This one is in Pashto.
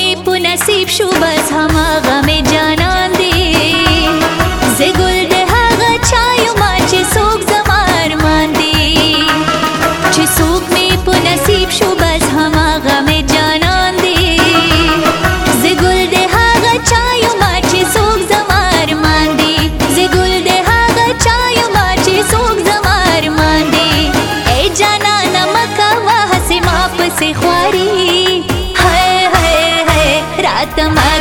می په نصیب شو بس هماغه می جانان دی زه ګل د هغه چا یمه چې څوک زما ارمان دی چې څوک می په نصیب شو بس هماغه می جانان دی زه ګل د هغه چا یمه چې څوک زما ارمان دی زه ګل د هغه چا یمه چې څوک زما ارمان دی ای جانانه مه کوه هسې ما پسې خواري راته